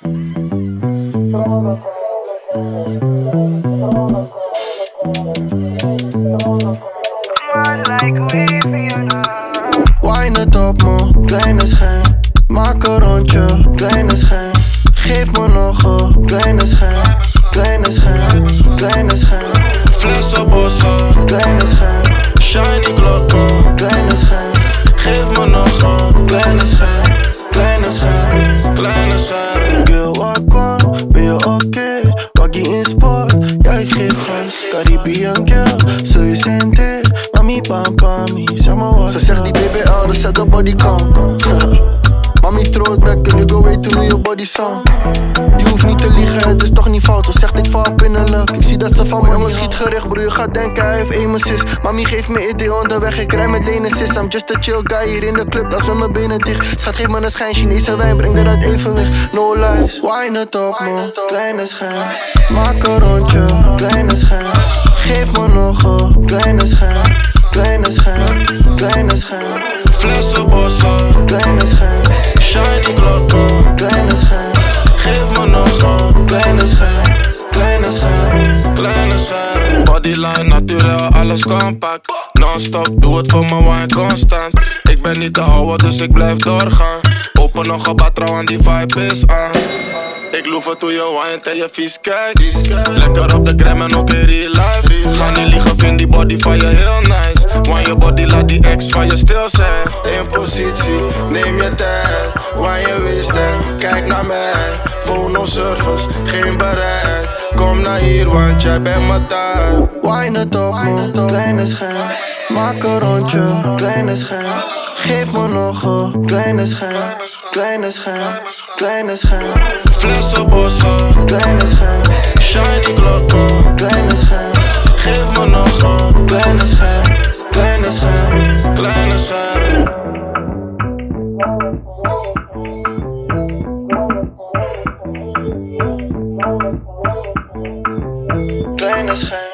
Wine het op me, kleine schijn. Maak een rondje, kleine schijn. Geef me nog een kleine schijn. Kleine schijn, kleine schijn. Flessen, bossen, Kleine schijn, shiny klokken, kleine schijn. geef me nog een Kleine schijn, kleine schijn. kleine scherm. Girl, wat kwam? Ben je oké? Waggie in sport, ja ik geef gas. Caribbean girl, zul je sentir? Mami pam pami, zeg maar wat. Ze zegt die BBL, dus zet de bodycam. Mami throatback, you go weten hoe je body sound. Je hoeft niet te liegen, het is toch niet fout. Ze zegt ik val binnenlijk, ik zie dat ze van me. Jongen schiet gericht broer, je gaat denken hij heeft aim assist. Mami geeft me idee onderweg, ik rij met lenen sis. I'm just a chill guy hier in de club, als met mijn benen dicht. Schat geef me een schijn, Chinese wijn, breng dat uit evenwicht. No lies, wine het op me, kleine schijn. Maak een rondje, kleine schijn. Geef me nog een kleine schijn. Kleine schijn, kleine schijn. Flessen, bossen, Kleine schijn, shiny klokken, kleine schijn. geef me nog een Kleine schijn, kleine schijn. kleine scherm. Bodyline naturel, alles compact. Non-stop, doe het voor mijn wine constant. Ik ben niet te houden, dus ik blijf doorgaan. Open nog een bad, trouw aan die vibe is aan. Ik loef het hoe je wine en je vies kijkt. Lekker op de gram en ook in real life. Ga niet liegen, vind die body van je heel nice. Want je body laat die ex van je stil zijn. In positie, neem je tijd. Waar je wist en kijk naar mij. Phone of service, geen bereik. Kom naar hier, want jij bent mijn type. Wine het op me, kleine schijn. Maak een rondje, kleine schijn. Geef me nog een kleine schijn. Kleine schijn, kleine schijn. Flessen, bossen, Kleine schijn, shiny klokken. kleine schijn. Geef me nog een Kleine schijn, kleine schijn. kleine scherm. Kleine schijn.